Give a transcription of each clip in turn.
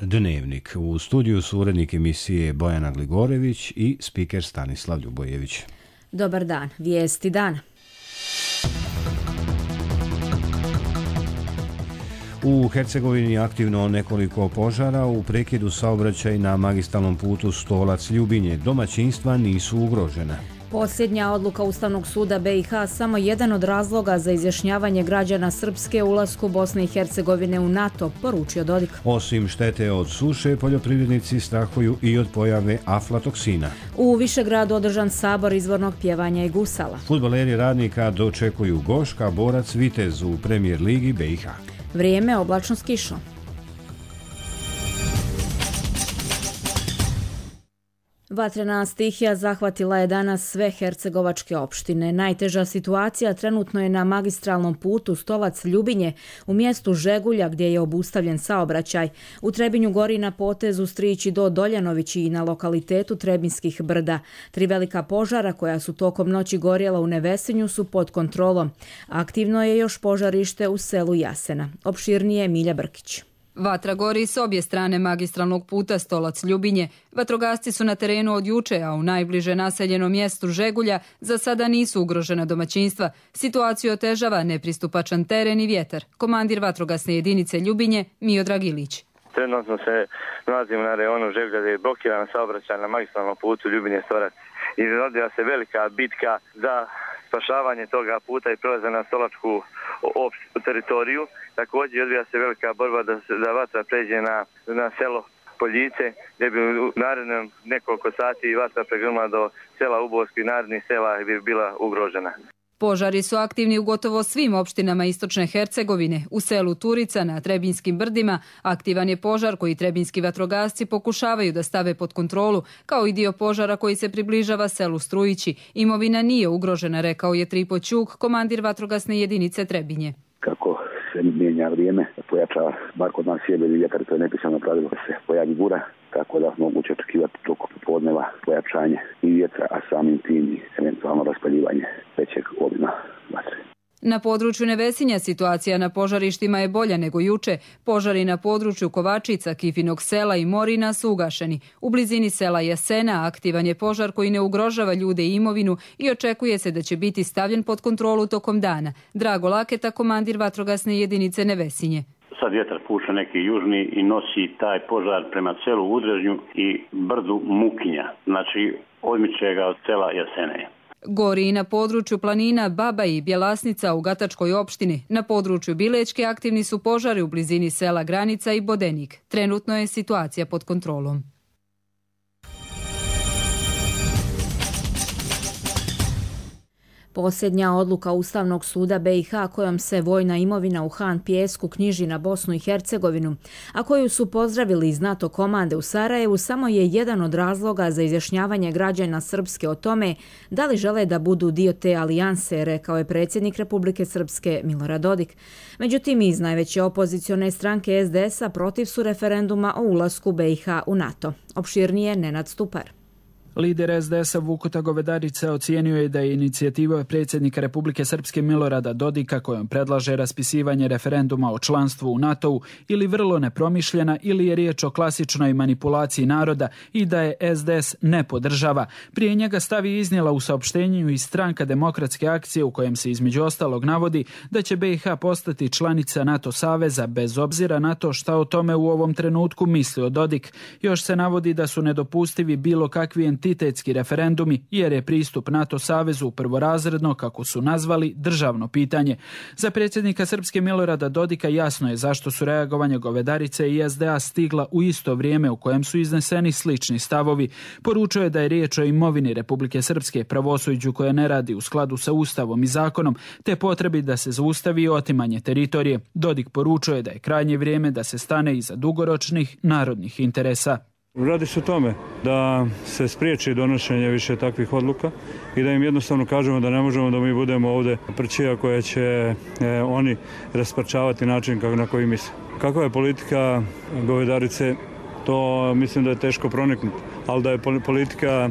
Dnevnik. U studiju su urednik emisije Bojana Gligorević i spiker Stanislav Ljubojević. Dobar dan, vijesti dana. U Hercegovini aktivno nekoliko požara, u prekidu saobraćaj na magistralnom putu Stolac-Ljubinje. Domaćinstva nisu ugrožena. Posljednja odluka Ustavnog suda BiH samo jedan od razloga za izjašnjavanje građana Srpske ulasku Bosne i Hercegovine u NATO, poručio Dodik. Osim štete od suše, poljoprivrednici strahuju i od pojave aflatoksina. U Višegradu održan sabor izvornog pjevanja i gusala. Fudbaleri Radnika dočekuju Goška, Borac, Vitez u Premijer ligi BiH. Vrijeme oblačno s kišom. Vatrena stihija zahvatila je danas sve hercegovačke opštine. Najteža situacija trenutno je na magistralnom putu Stolac-Ljubinje u mjestu Žegulja gdje je obustavljen saobraćaj. U Trebinju gori na potezu Strići do Doljanovići i na lokalitetu Trebinskih brda. 3 velika požara koja su tokom noći gorjela u Nevesinju su pod kontrolom. Aktivno je još požarište u selu Jasena. Opširnije Milja Brkić. Vatra gori s obje strane magistralnog puta Stolac-Ljubinje. Vatrogasci su na terenu od juče, a u najbliže naseljenom mjestu Žegulja za sada nisu ugrožena domaćinstva. Situaciju otežava nepristupačan teren i vjetar. Komandir vatrogasne jedinice Ljubinje Miodrag Ilić. Trenutno se nalazimo na rejonu Žegulja gdje je blokiran saobraćaj na magistralnom putu Ljubinje-Stolac. I rodila se velika bitka za spašavanje toga puta i prelaza na stolačku teritoriju. Također odvija se velika borba da vatra pređe na selo Poljice, gdje bi u narednom nekoliko sati vatra pregrnula do sela Uborsko i narednih sela bi bila ugrožena. Požari su aktivni u gotovo svim opštinama istočne Hercegovine. U selu Turica na Trebinskim brdima aktivan je požar koji trebinski vatrogasci pokušavaju da stave pod kontrolu, kao i dio požara koji se približava selu Strujići. Imovina nije ugrožena, rekao je Tripo Ćuk, komandir vatrogasne jedinice Trebinje. Kako se mijenja vrijeme, pojačava, bar kod nas sjebeli vjetar, to je nepisano pravilo, da se pojavi bura, tako da moguće očekivati tokom popodneva pojačanje i vjetra, a samim tim i eventualno raspaljivanje većeg obima vatre. Na području Nevesinja situacija na požarištima je bolja nego juče. Požari na području Kovačica, Kifinog sela i Morina su ugašeni. U blizini sela Jasena aktivan je požar koji ne ugrožava ljude i imovinu i očekuje se da će biti stavljen pod kontrolu tokom dana. Drago Laketa, komandir vatrogasne jedinice Nevesinje. Sad vjetar puša neki južni i nosi taj požar prema selu Udrežnju i brdu Mukinja. Znači, odmiče ga od sela Jasene. Gori i na području planina Baba i Bjelasnica u Gatačkoj opštini. Na području Bilečke aktivni su požari u blizini sela Granica i Bodenik. Trenutno je situacija pod kontrolom. Posljednja odluka Ustavnog suda BiH kojom se vojna imovina u Han Pijesku knjiži na Bosnu i Hercegovinu, a koju su pozdravili iz NATO komande u Sarajevu, samo je jedan od razloga za izjašnjavanje građana Srpske o tome da li žele da budu dio te alijanse, rekao je predsjednik Republike Srpske Milorad Dodik. Međutim, iz najveće opozicione stranke SDS-a protiv su referenduma o ulasku BiH u NATO. Opširnije Nenad Stupar. Lider SDS-a Vukuta Govedarica ocijenio je da je inicijativa predsjednika Republike Srpske Milorada Dodika kojom predlaže raspisivanje referenduma o članstvu u NATO-u ili vrlo nepromišljena ili je riječ o klasičnoj manipulaciji naroda i da je SDS ne podržava. Prije njega stav je iznijela u saopštenju i Stranka demokratske akcije u kojem se između ostalog navodi da će BiH postati članica NATO saveza bez obzira na to šta o tome u ovom trenutku mislio Dodik. Još se navodi da su nedopustivi bilo kakvi entitetski referendumi jer je pristup NATO savezu prvorazredno, kako su nazvali, državno pitanje. Za predsjednika Srpske Milorada Dodika jasno je zašto su reagovanje Govedarice i SDA stigla u isto vrijeme u kojem su izneseni slični stavovi. Poručuje da je riječ o imovini Republike Srpske, pravosuđu koje ne radi u skladu sa Ustavom i zakonom, te potrebi da se zaustavi otimanje teritorije. Dodik poručuje da je krajnje vrijeme da se stane iza dugoročnih narodnih interesa. Radi se o tome da se spriječi donošenje više takvih odluka i da im jednostavno kažemo da ne možemo da mi budemo ovdje prčija koja će oni rasparčavati način na koji misle. Kakva je politika Govedarice, to mislim da je teško proniknuti, ali da je politika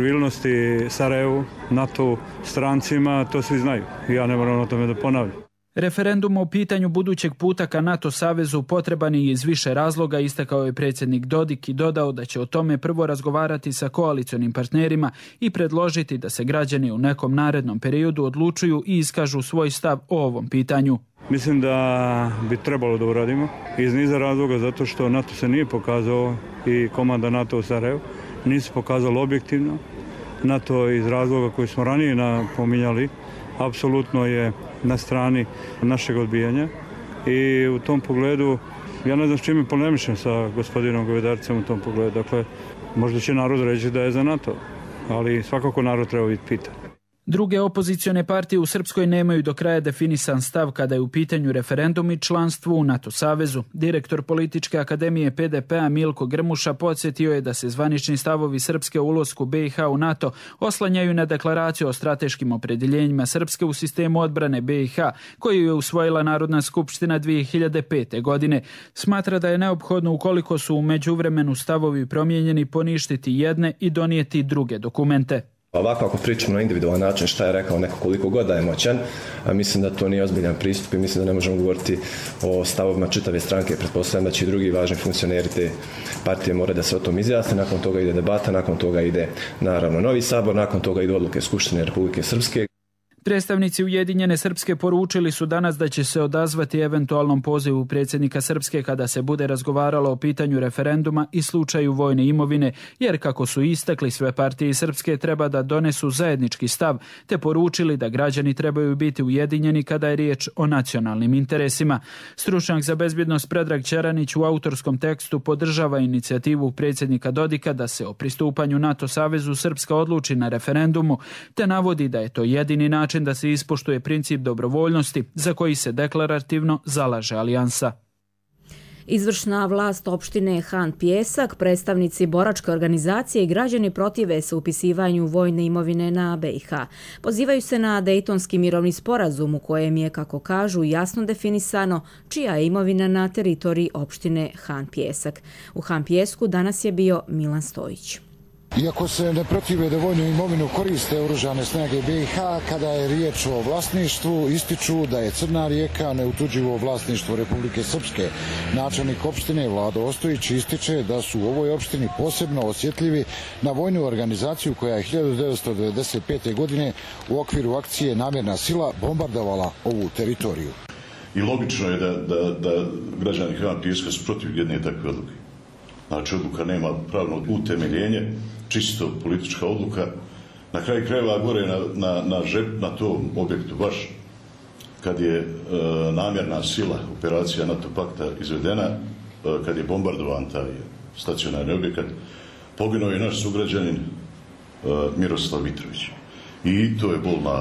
servilnosti Sarajevu, NATO, strancima, to svi znaju. Ja ne moram o tome da ponavljam. Referendum o pitanju budućeg puta ka NATO savezu potreban je iz više razloga, istakao je predsjednik Dodik i dodao da će o tome prvo razgovarati sa koalicionim partnerima i predložiti da se građani u nekom narednom periodu odlučuju i iskažu svoj stav o ovom pitanju. Mislim da bi trebalo da uradimo iz niza razloga, zato što NATO se nije pokazao i komanda NATO u Sarajevu nisu pokazali objektivno. NATO iz razloga koji smo ranije napominjali apsolutno je na strani našeg odbijanja i u tom pogledu ja ne znam s čime polemišem sa gospodinom Govedaricem u tom pogledu. Dakle, možda će narod reći da je za NATO, ali svakako narod treba biti pitan. Druge opozicione partije u Srpskoj nemaju do kraja definisan stav kada je u pitanju referendum i članstvo u NATO savezu. Direktor političke akademije PDP-a Milko Grmuša podsjetio je da se zvanični stavovi Srpske o ulasku BiH u NATO oslanjaju na deklaraciju o strateškim opredjeljenjima Srpske u sistemu odbrane BiH, koju je usvojila Narodna skupština 2005. godine. Smatra da je neophodno, ukoliko su u međuvremenu stavovi promijenjeni, poništiti jedne i donijeti druge dokumente. Ovako, ako pričamo na individualan način šta je rekao neko koliko god da je moćan, mislim da to nije ozbiljan pristup i mislim da ne možemo govoriti o stavovima čitave stranke. Pretpostavljam da će i drugi važni funkcioneri te partije moraju da se o tom izjasne, nakon toga ide debata, nakon toga ide naravno novi sabor, nakon toga ide odluke Skupštine Republike Srpske. Predstavnici Ujedinjene Srpske poručili su danas da će se odazvati eventualnom pozivu predsjednika Srpske kada se bude razgovaralo o pitanju referenduma i slučaju vojne imovine, jer kako su istakli, sve partije Srpske treba da donesu zajednički stav, te poručili da građani trebaju biti ujedinjeni kada je riječ o nacionalnim interesima. Stručnjak za bezbjednost Predrag Čeranić u autorskom tekstu podržava inicijativu predsjednika Dodika da se o pristupanju NATO savezu Srpska odluči na referendumu, te navodi da je to jedini način da se ispoštuje princip dobrovoljnosti za koji se deklarativno zalaže alijansa. Izvršna vlast opštine Han Pijesak, predstavnici boračke organizacije i građani protive se upisivanju vojne imovine na BiH. Pozivaju se na Dejtonski mirovni sporazum u kojem je, kako kažu, jasno definisano čija je imovina na teritoriji opštine Han Pijesak. U Han Pijesku danas je bio Milan Stojić. Iako se ne protive da vojnu imovinu koriste oružane snage BiH, kada je riječ o vlasništvu, ističu da je Crna Rijeka neotuđivo vlasništvo Republike Srpske. Načelnik opštine Vlado Ostojić ističe da su u ovoj opštini posebno osjetljivi na vojnu organizaciju koja je 1995. godine u okviru akcije Namjerna sila bombardovala ovu teritoriju. I logično je da građani Han Pijeska su protiv jedne takve odluke. Znači, odluka nema pravno utemeljenje, čisto politička odluka. Na kraju krajeva gore na tom objektu, baš kad je namjerna sila, operacija NATO pakta izvedena, kad je bombardovan taj stacionarni objekat, poginuo je naš sugrađanin Miroslav Mitrović. I to je bolna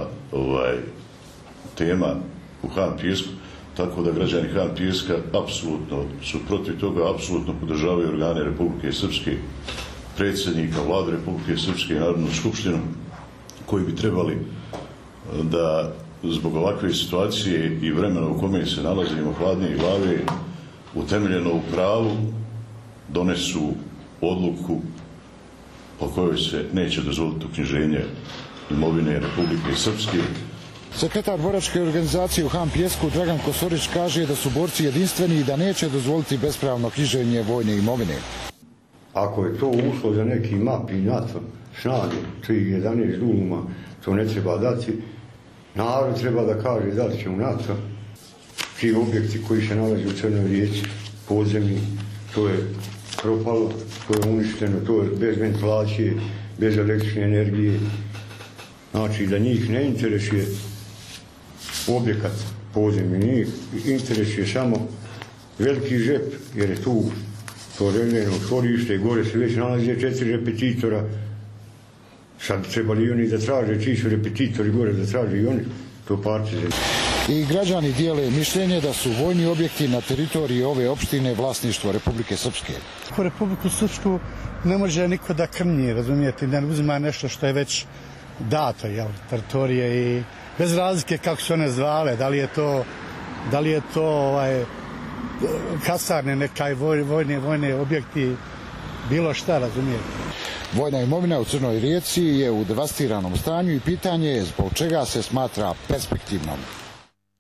tema u Han Pijesku. Tako da građani Han Pijeska apsolutno su protiv toga, apsolutno podržavaju organe Republike Srpske, predsjednika, vladu Republike Srpske i Narodnu skupštinu, koji bi trebali da zbog ovakve situacije i vremena u kome se nalazimo hladnije glave, utemeljeno u pravu, donesu odluku po kojoj se neće dozvoliti uknjiženje imovine Republike Srpske. Sekretar boračke organizacije u Han Pijesku Dragan Kosorić kaže da su borci jedinstveni i da neće dozvoliti bespravno knjiženje vojne imovine. Ako je to uslov za neki map i NATO snage, tih 11 duluma, to ne treba dati. Narod treba da kaže da li će u NATO. Ti objekti koji se nalaze u Crnoj Rijeci, podzemni, to je propalo, to je uništeno, to je bez ventilacije, bez električne energije. Znači da njih ne interesuje objekat podzemni, njih interesuje samo veliki žep, jer je tu to remljeno stvorište, gore se već nalaze 4 repetitora. Sad trebali i oni da traže, čiji su repetitori gore da traže i oni to partize. I građani dijele mišljenje da su vojni objekti na teritoriji ove opštine vlasništvo Republike Srpske. U Republiku Srpsku ne može niko da krnji, razumijete, ne uzima nešto što je već dato, teritorije i bez razlike kako su one zvale, da li je to kasarne, nekaj vojne objekti, bilo šta, razumijete. Vojna imovina u Crnoj Rijeci je u devastiranom stanju i pitanje je zbog čega se smatra perspektivnom.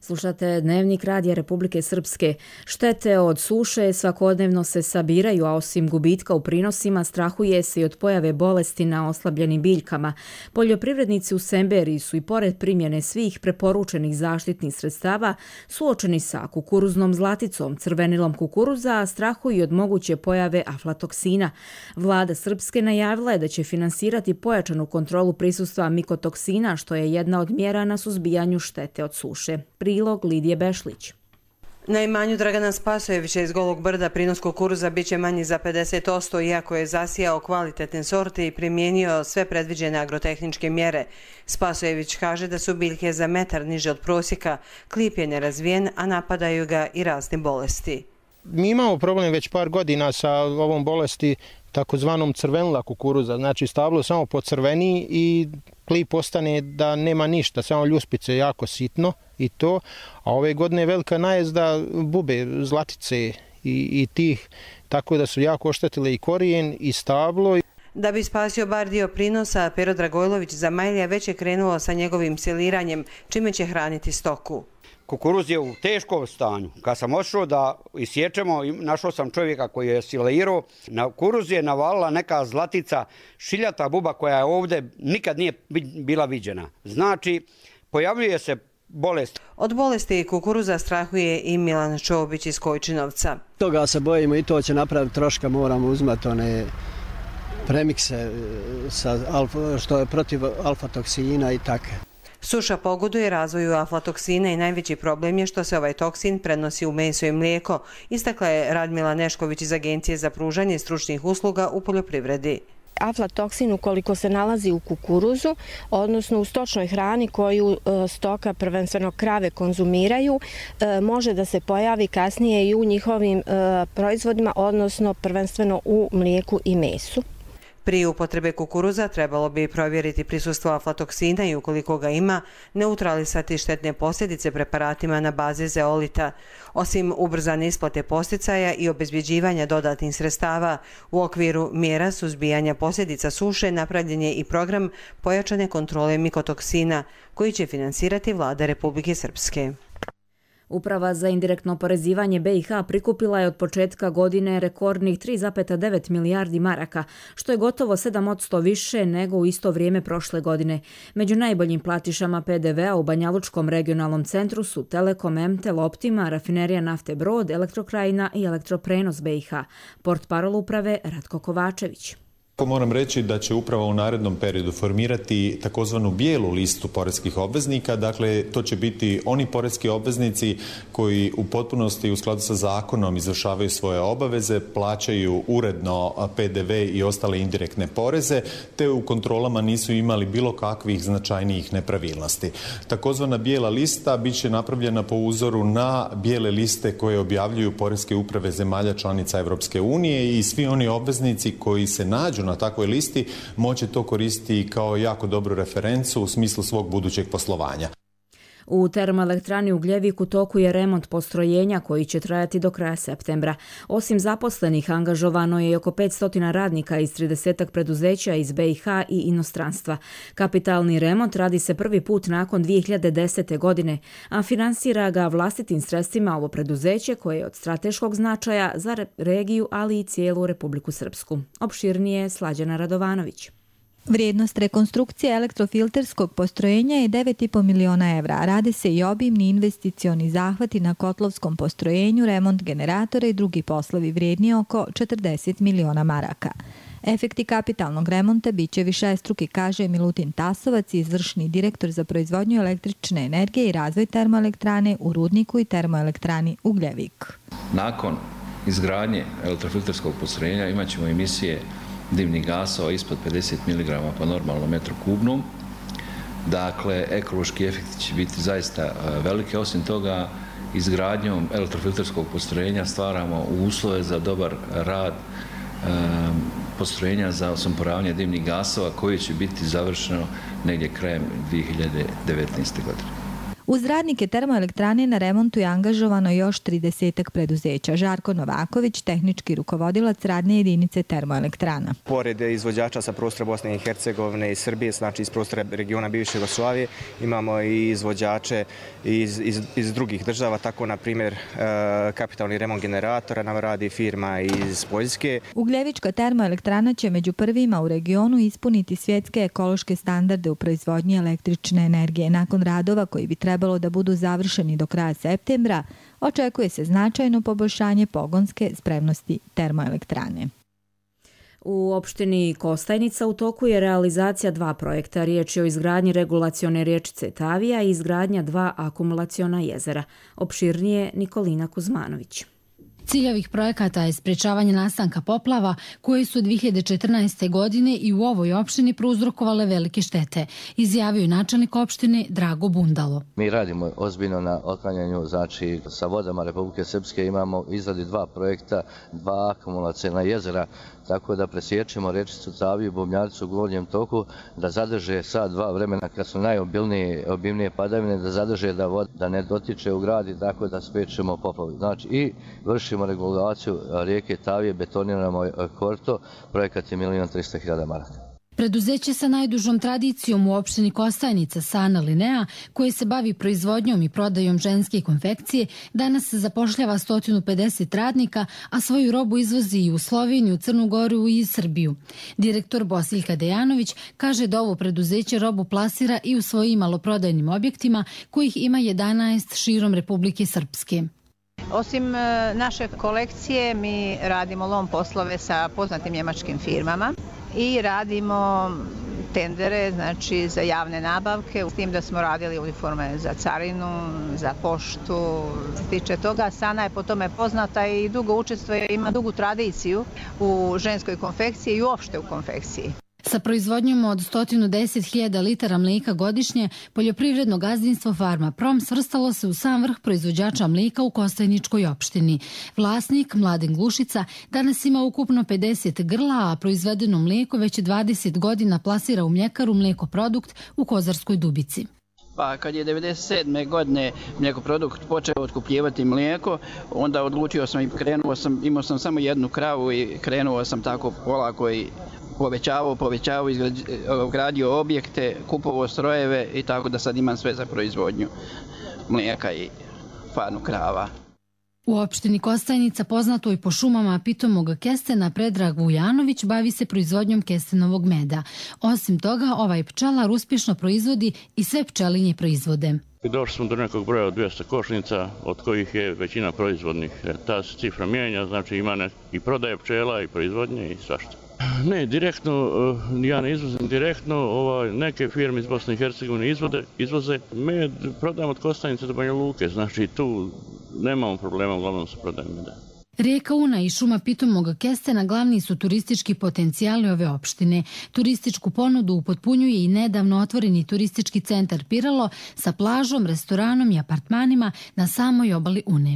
Slušate Dnevnik Radija Republike Srpske. Štete od suše svakodnevno se sabiraju, a osim gubitka u prinosima strahuje se i od pojave bolesti na oslabljenim biljkama. Poljoprivrednici u Semberiji su i pored primjene svih preporučenih zaštitnih sredstava suočeni sa kukuruznom zlaticom, crvenilom kukuruza, a strahuju od moguće pojave aflatoksina. Vlada Srpske najavila je da će finansirati pojačanu kontrolu prisustva mikotoksina, što je jedna od mjera na suzbijanju štete od suše. Prilog Lidije Bešlić. Na imanju Dragana Spasojevića iz Golog Brda prinos kukuruza biće manji za 50%, iako je zasijao kvalitetne sorte i primijenio sve predviđene agrotehničke mjere. Spasojević kaže da su biljke za metar niže od prosjeka, klip je nerazvijen, a napadaju ga i razne bolesti. Mi imamo problem već par godina sa ovom bolesti takozvanom crvenila kukuruza, znači stablo samo pocrveni i klip ostane da nema ništa, samo ljuspice jako sitno i to, a ove godine je velika najezda bube, zlatice i tih, tako da su jako oštetile i korijen i stablo. Da bi spasio bar dio prinosa, Pero Dragojlović za Majlija već je krenuo sa njegovim siliranjem, čime će hraniti stoku. Kukuruz je u teškom stanju. Kad sam ošao da isječemo, našao sam čovjeka koji je silirao. Na kukuruz je navalila neka zlatica, šiljata buba koja je ovdje nikad nije bila viđena. Znači, pojavljuje se bolest. Od bolesti kukuruza strahuje i Milan Čobić iz Kojčinovca. Toga se bojimo i to će napraviti troška, moramo uzmati one premikse što je protiv alfatoksina i tako. Suša pogoduje razvoju aflatoksina i najveći problem je što se ovaj toksin prenosi u meso i mlijeko, istakla je Radmila Nešković iz Agencije za pružanje stručnih usluga u poljoprivredi. Aflatoksin ukoliko se nalazi u kukuruzu, odnosno u stočnoj hrani koju stoka, prvenstveno krave, konzumiraju, može da se pojavi kasnije i u njihovim proizvodima, odnosno prvenstveno u mlijeku i mesu. Prije upotrebe kukuruza trebalo bi provjeriti prisustvo aflatoksina i ukoliko ga ima, neutralisati štetne posljedice preparatima na bazi zeolita. Osim ubrzane isplate posticaja i obezbjeđivanja dodatnih sredstava, u okviru mjera suzbijanja posljedica suše napravljen je i program pojačane kontrole mikotoksina koji će finansirati Vlada Republike Srpske. Uprava za indirektno oporezivanje BiH prikupila je od početka godine rekordnih 3,9 milijardi maraka, što je gotovo 7% više nego u isto vrijeme prošle godine. Među najboljim platišama PDV-a u Banjalučkom regionalnom centru su Telekom, MTEL, Optima, Rafinerija nafte Brod, Elektrokrajina i Elektroprenos BiH. Portparol uprave Ratko Kovačević. Moram reći da će uprava u narednom periodu formirati takozvanu bijelu listu poreskih obveznika. Dakle, to će biti oni poreski obveznici koji u potpunosti u skladu sa zakonom izvršavaju svoje obaveze, plaćaju uredno PDV i ostale indirektne poreze, te u kontrolama nisu imali bilo kakvih značajnijih nepravilnosti. Takozvana bijela lista bit će napravljena po uzoru na bijele liste koje objavljuju poreske uprave zemalja članica Evropske unije i svi oni obveznici koji se nađu na takvoj listi moće to koristiti kao jako dobru referencu u smislu svog budućeg poslovanja. U termoelektrani Ugljevik u toku je remont postrojenja koji će trajati do kraja septembra. Osim zaposlenih, angažovano je oko 500 radnika iz 30 preduzeća iz BiH i inostranstva. Kapitalni remont radi se prvi put nakon 2010. godine, a finansira ga vlastitim sredstvima ovo preduzeće koje je od strateškog značaja za regiju, ali i cijelu Republiku Srpsku. Opširnije Slađana Radovanović. Vrijednost rekonstrukcije elektrofilterskog postrojenja je 9,5 miliona evra. Radi se i obimni investicioni zahvati na kotlovskom postrojenju, remont generatora i drugi poslovi vrijedni oko 40 miliona maraka. Efekti kapitalnog remonta biće višestruki, kaže Milutin Tasovac, izvršni direktor za proizvodnju električne energije i razvoj termoelektrane u Rudniku i termoelektrani Ugljevik. Nakon izgradnje elektrofilterskog postrojenja imat ćemo emisije dimnih gasova ispod 50 mg po normalnom metru kubnom. Dakle, ekološki efekti će biti zaista velike. Osim toga, izgradnjom elektrofilterskog postrojenja stvaramo uslove za dobar rad postrojenja za osumporavanje dimnih gasova koji će biti završeno negdje krajem 2019. godine. Uz radnike termoelektrane na remontu je angažovano još 30 preduzeća. Žarko Novaković, tehnički rukovodilac radne jedinice termoelektrana. Pored izvođača sa prostora Bosne i Hercegovine i Srbije, znači iz prostora regiona bivše Jugoslavije, imamo i izvođače iz drugih država, tako na primjer kapitalni remont generatora nam radi firma iz Poljske. Ugljevička termoelektrana će među prvima u regionu ispuniti svjetske ekološke standarde u proizvodnji električne energije. Nakon radova koji bi trebalo da budu završeni do kraja septembra, očekuje se značajno poboljšanje pogonske spremnosti termoelektrane. U opštini Kostajnica u toku je realizacija 2 projekta. Riječ je o izgradnji regulacione riječice Tavija i izgradnja 2 akumulaciona jezera. Opširnije Nikolina Kuzmanović. Cilj ovih projekata je sprečavanje nastanka poplava koje su 2014. godine i u ovoj opštini prouzrokovale velike štete, izjavio načelnik opštine Drago Bundalo. Mi radimo ozbiljno na otklanjanju, znači sa vodama Republike Srpske imamo izradi 2 projekta, 2 akumulaciona jezera, tako da presječemo rečicu Taviju i Bubnjaricu u gornjem toku, da zadrže sad 2 vremena kad su najobilnije padavine, da zadrže da voda da ne dotiče u grad i tako da spriječimo poplavu. Znači i vršimo regulaciju rijeke Tavije, betoniramo korto, projekat je 1.300.000 maraka. Preduzeće sa najdužom tradicijom u opštini Kostajnica, Sana Linea, koje se bavi proizvodnjom i prodajom ženske konfekcije, danas se zapošljava 150 radnika, a svoju robu izvozi i u Sloveniju, Crnu Goru i Srbiju. Direktor Bosiljka Dejanović kaže da ovo preduzeće robu plasira i u svojim maloprodajnim objektima, kojih ima 11 širom Republike Srpske. Osim naše kolekcije, mi radimo lom poslove sa poznatim njemačkim firmama i radimo tendere, znači za javne nabavke, s tim da smo radili uniforme za carinu, za poštu. Se tiče toga, Sana je po tome poznata i dugo učestvuje, ima dugu tradiciju u ženskoj konfekciji i uopšte u konfekciji. Sa proizvodnjom od 110.000 litara mlijeka godišnje, poljoprivredno gazdinstvo Farma Prom svrstalo se u sam vrh proizvođača mlijeka u Kostajničkoj opštini. Vlasnik, Mladen Glušica, danas ima ukupno 50 grla, a proizvedeno mlijeko već 20 godina plasira u mljekaru Mljekoprodukt u Kozarskoj Dubici. Pa kad je 1997. godine Mljekoprodukt počeo otkupljivati mlijeko, onda odlučio sam i imao sam samo jednu kravu i krenuo sam tako polako i povećavao, gradio objekte, kupovao strojeve i tako da sad imam sve za proizvodnju mlijeka i farmu krava. U opštini Kostajnica, poznatoj po šumama pitomog kestena, Predrag Vujanović bavi se proizvodnjom kestenovog meda. Osim toga, ovaj pčelar uspješno proizvodi i sve pčelinje proizvode. Došli smo do nekog broja od 200 košnica, od kojih je većina proizvodnih. Ta se cifra mijenja, znači ima i prodaje pčela i proizvodnje i svašta. Ne, direktno, ja ne izvozim direktno, neke firme iz Bosne i Hercegovine izvoze med, prodajemo od Kostajnice do Banja Luke, znači tu nemamo problema, uglavnom se prodajem meda. Rijeka Una i šuma pitomog kestena glavni su turistički potencijali ove opštine. Turističku ponudu upotpunjuje i nedavno otvoreni turistički centar Piralo sa plažom, restoranom i apartmanima na samoj obali Une.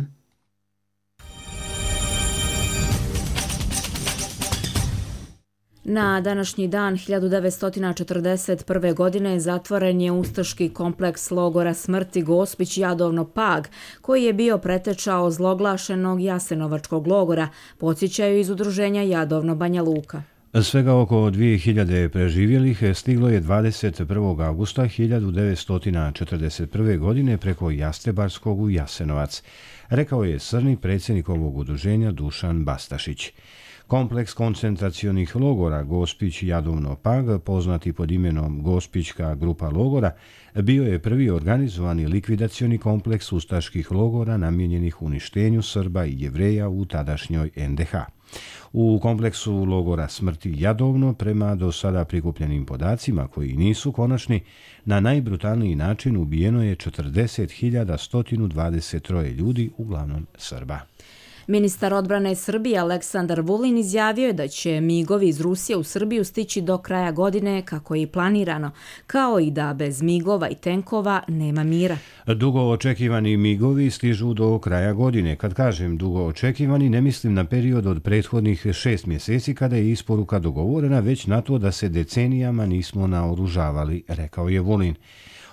Na današnji dan 1941. godine zatvoren je ustaški kompleks logora smrti Gospić Jadovno-Pag, koji je bio preteča ozloglašenog Jasenovačkog logora, podsjećaju iz udruženja Jadovno Banja Luka. Svega oko 2000 preživjelih stiglo je 21. augusta 1941. godine preko Jastrebarskog u Jasenovac, rekao je srni predsjednik ovog udruženja Dušan Bastašić. Kompleks koncentracionih logora Gospić Jadovno-Pag, poznati pod imenom Gospićka grupa logora, bio je prvi organizovani likvidacioni kompleks ustaških logora namijenjenih uništenju Srba i Jevreja u tadašnjoj NDH. U kompleksu logora smrti Jadovno, prema do sada prikupljenim podacima koji nisu konačni, na najbrutalniji način ubijeno je 40.123 ljudi, uglavnom Srba. Ministar odbrane Srbije Aleksandar Vulin izjavio je da će migovi iz Rusije u Srbiju stići do kraja godine kako je i planirano, kao i da bez migova i tenkova nema mira. Dugo očekivani migovi stižu do kraja godine. Kad kažem dugo očekivani, ne mislim na period od prethodnih 6 mjeseci kada je isporuka dogovorena, već na to da se decenijama nismo naoružavali, rekao je Vulin.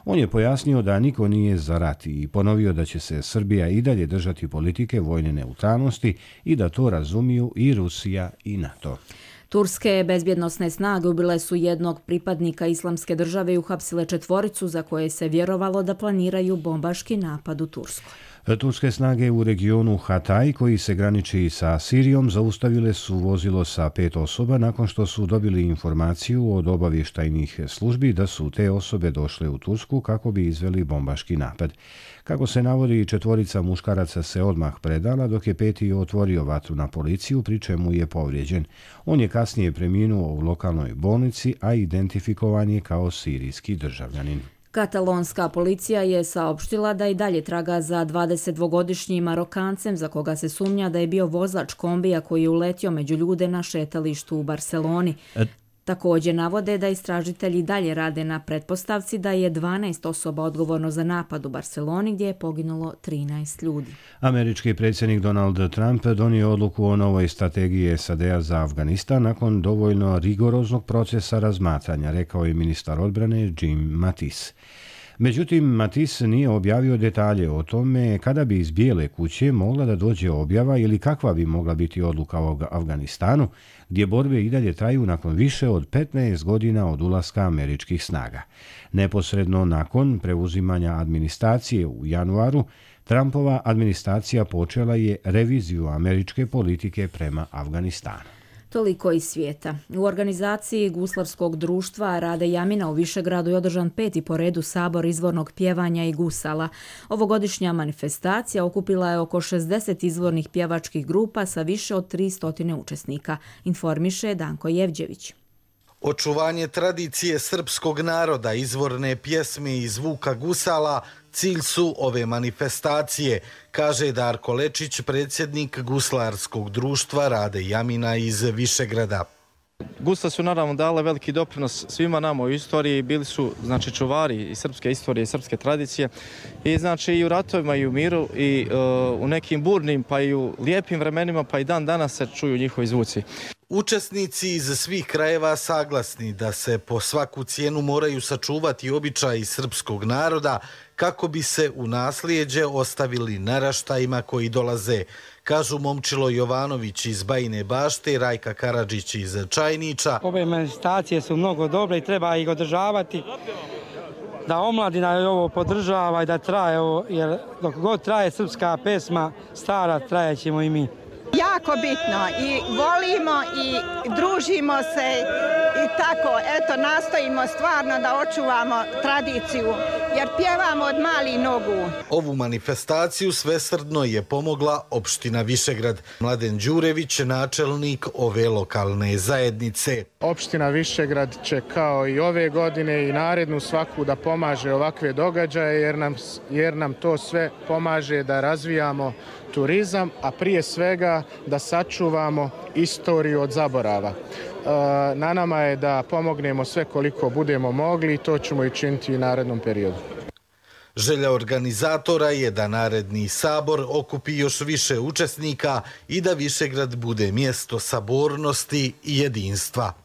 On je pojasnio da niko nije za rat i ponovio da će se Srbija i dalje držati politike vojne neutralnosti i da to razumiju i Rusija i NATO. Turske bezbjednosne snage ubile su jednog pripadnika Islamske države i uhapsile 4 za koje se vjerovalo da planiraju bombaški napad u Turskoj. Turske snage u regionu Hatay, koji se graniči sa Sirijom, zaustavile su vozilo sa 5 osoba nakon što su dobili informaciju od obavještajnih službi da su te osobe došle u Tursku kako bi izveli bombaški napad. Kako se navodi, 4 muškaraca se odmah predala, dok je 5. otvorio vatru na policiju, pri čemu je povrijeđen. On je kasnije preminuo u lokalnoj bolnici, a identifikovan je kao sirijski državljanin. Katalonska policija je saopštila da i dalje traga za 22-godišnjim Marokancem za koga se sumnja da je bio vozač kombija koji je uletio među ljude na šetalištu u Barseloni. Također navode da istražitelji dalje rade na pretpostavci da je 12 osoba odgovorno za napad u Barseloni gdje je poginulo 13 ljudi. Američki predsjednik Donald Trump donio odluku o novoj strategiji SAD-a za Afganistan nakon dovoljno rigoroznog procesa razmatranja, rekao je ministar odbrane Jim Mattis. Međutim, Mattis nije objavio detalje o tome kada bi iz Bijele kuće mogla da dođe objava ili kakva bi mogla biti odluka o Afganistanu, gdje borbe i dalje traju nakon više od 15 godina od ulaska američkih snaga. Neposredno nakon preuzimanja administracije u januaru, Trumpova administracija počela je reviziju američke politike prema Afganistanu. Toliko iz svijeta. U organizaciji Guslarskog društva Rade Jamina u Višegradu je održan 5. po redu sabor izvornog pjevanja i gusala. Ovogodišnja manifestacija okupila je oko 60 izvornih pjevačkih grupa sa više od 300 učesnika, informiše Danko Jevđević. Očuvanje tradicije srpskog naroda, izvorne pjesme i zvuka gusala cilj su ove manifestacije, kaže Darko Lečić, predsjednik Guslarskog društva Rade Jamina iz Višegrada. Gusle su naravno dale veliki doprinos svima nama u istoriji, bili su čuvari i srpske istorije i srpske tradicije i i u ratovima i u miru i u nekim burnim pa i u lijepim vremenima pa i dan danas se čuju njihovi zvuci. Učesnici iz svih krajeva saglasni da se po svaku cijenu moraju sačuvati običaji srpskog naroda kako bi se u naslijeđe ostavili naraštajima koji dolaze, kažu Momčilo Jovanović iz Bajine Bašte, Rajka Karadžić iz Čajniča. Ove manifestacije su mnogo dobre i treba ih održavati, da omladina ovo podržava i da traje ovo, jer dok god traje srpska pesma stara, trajećemo i mi. Jako bitno i volimo i družimo se i tako, eto, nastojimo stvarno da očuvamo tradiciju, jer pjevamo od malih nogu. Ovu manifestaciju svesrdno je pomogla opština Višegrad. Mladen Đurević, načelnik ove lokalne zajednice. Opština Višegrad će kao i ove godine i narednu svaku da pomaže ovakve događaje, jer nam to sve pomaže da razvijamo turizam, a prije svega da sačuvamo istoriju od zaborava. Na nama je da pomognemo sve koliko budemo mogli i to ćemo i činiti u narednom periodu. Želja organizatora je da naredni sabor okupi još više učesnika i da Višegrad bude mjesto sabornosti i jedinstva.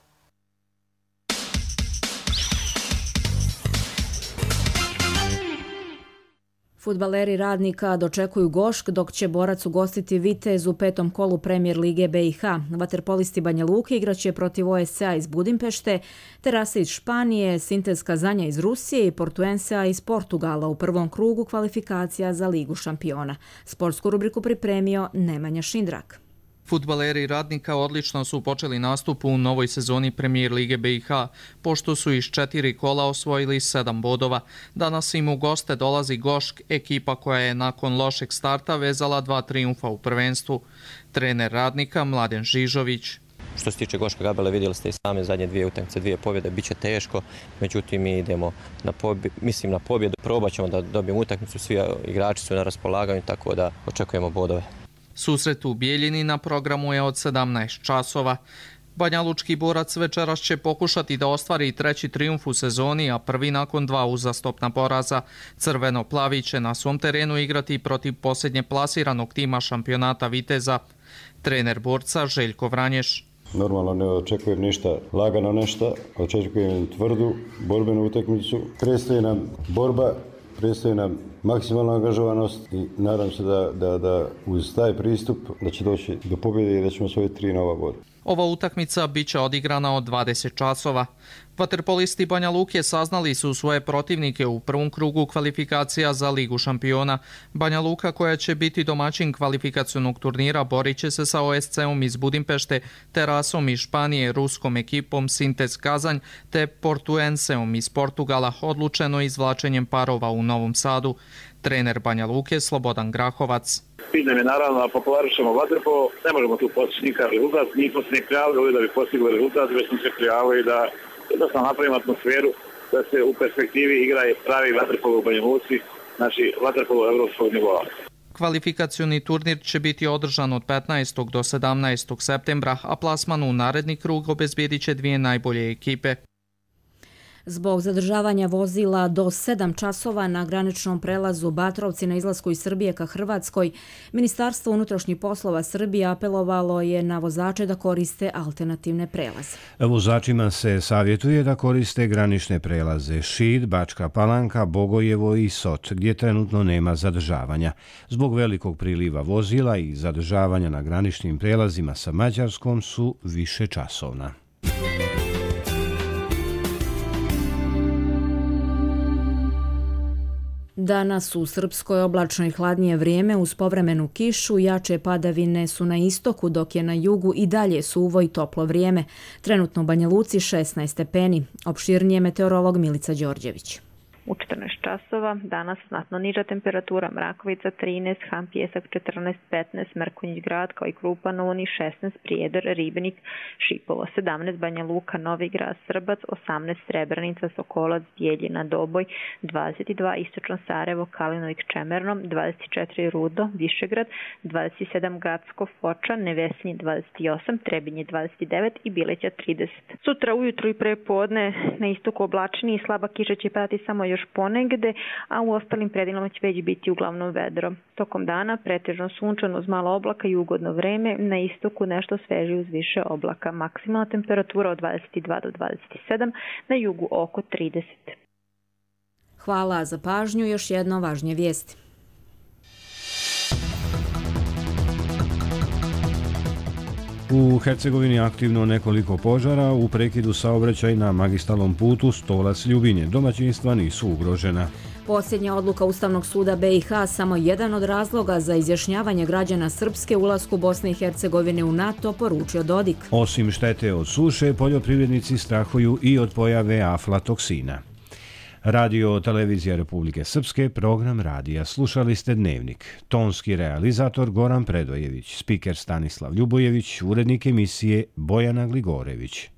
Fudbaleri Radnika dočekuju Gošk, dok će Borac ugostiti Vitez u 5. kolu Premijer Lige BiH. Vaterpolisti Banja Luke igraće protiv OSCA iz Budimpešte, Terase iz Španije, Sintez Kazanja iz Rusije i Portuensea iz Portugala u prvom krugu kvalifikacija za Ligu šampiona. Sportsku rubriku pripremio Nemanja Šindrak. Fudbaleri Radnika odlično su počeli nastup u novoj sezoni Premijer Lige BiH, pošto su iz 4 kola osvojili 7 bodova. Danas im u goste dolazi Gošk, ekipa koja je nakon lošeg starta vezala 2 trijumfa u prvenstvu. Trener Radnika Mladen Žižović. Što se tiče Goška Gabele, vidjeli ste i same zadnje 2 utakmice, 2 pobjede, bit će teško, međutim mi idemo na pobjedu, probat ćemo da dobijemo utakmicu, svi igrači su na raspolaganju, tako da očekujemo bodove. Susret u Bijeljini na programu je od 17 časova. Banjalučki Borac večeras će pokušati da ostvari 3. trijumf u sezoni, a prvi nakon 2 uzastopna poraza. Crveno-plavi će na svom terenu igrati protiv posljednje plasiranog tima šampionata Viteza. Trener Borca Željko Vranješ. Normalno ne očekujem ništa lagano nešto, očekujem tvrdu borbenu utakmicu. Predstoji nam borba, predstoji nam maksimalna angažovanost i nadam se da uz taj pristup da će doći do pobjede i da ćemo osvojiti 3 nova boda. Ova utakmica biće odigrana od 20 časova. Vaterpolisti Banja Luke saznali su svoje protivnike u prvom krugu kvalifikacija za Ligu šampiona. Banja Luka, koja će biti domaćin kvalifikacionog turnira, borit će se sa OSC-om iz Budimpešte, Terasom iz Španije, ruskom ekipom Sintez Kazanj te Portuenseom iz Portugala, odlučeno izvlačenjem parova u Novom Sadu. Trener Banja Luke Slobodan Grahovac. Cilj nam je naravno da popularišemo vaterpolo, ne možemo tu postići nikakav rezultat, nismo se ne prijavili da bi postigli rezultat, već smo se prijavili da jednostavno napravimo atmosferu, da se u perspektivi igra pravi vaterpolo u Banja Luci, znači vaterpolo evropskog nivoa. Kvalifikacioni turnir će biti održan od 15. do 17. septembra, a plasman u naredni krug obezbijedit će 2 najbolje ekipe. Zbog zadržavanja vozila do 7 časova na graničnom prelazu Batrovci na izlasku iz Srbije ka Hrvatskoj, Ministarstvo unutrašnjih poslova Srbije apelovalo je na vozače da koriste alternativne prelaze. Vozačima se savjetuje da koriste granične prelaze Šid, Bačka Palanka, Bogojevo i Sot, gdje trenutno nema zadržavanja. Zbog velikog priliva vozila i zadržavanja na graničnim prelazima sa Mađarskom su više časovna. Danas u Srpskoj oblačno i hladnije vrijeme uz povremenu kišu, jače padavine su na istoku, dok je na jugu i dalje suvo i toplo vrijeme. Trenutno u Banja Luci 16 stepeni. Opširnije meteorolog Milica Đorđević. U 14 časova danas znatno niža temperatura, Mrakovica 13, Han Pjesak 14, 15, Mrkonjić Grad kao i Krupa na Uni 16, Prijedor, Ribnik, Šipovo 17, Banja Luka, Novi Grad, Srbac 18, Srebrenica, Sokolac, Bijeljina, Doboj 22, Istočno Sarajevo, Kalinovik, Čemerno 24, Rudo, Višegrad 27, Gacko, Foča, Nevesinje 28, Trebinje 29 i Bileća 30. Sutra ujutru i prepodne na istoku oblačni i slaba kiša će padati samo još ponegde, a u ostalim predelima će već biti uglavnom vedro. Tokom dana pretežno sunčano uz malo oblaka i ugodno vreme, na istoku nešto sveže uz više oblaka. Maksimalna temperatura od 22 do 27, na jugu oko 30. Hvala za pažnju, još jedno važnije vijesti. U Hercegovini aktivno nekoliko požara, u prekidu saobraćaj na magistralnom putu Stolac-Ljubinje. Domaćinstva nisu ugrožena. Posljednja odluka Ustavnog suda BiH samo jedan od razloga za izjašnjavanje građana Srpske ulasku Bosne i Hercegovine u NATO, poručio Dodik. Osim štete od suše, poljoprivrednici strahuju i od pojave aflatoksina. Radio Televizija Republike Srpske, program radija. Slušali ste Dnevnik. Tonski realizator Goran Predojević, spiker Stanislav Ljubojević, urednik emisije Bojana Gligorević.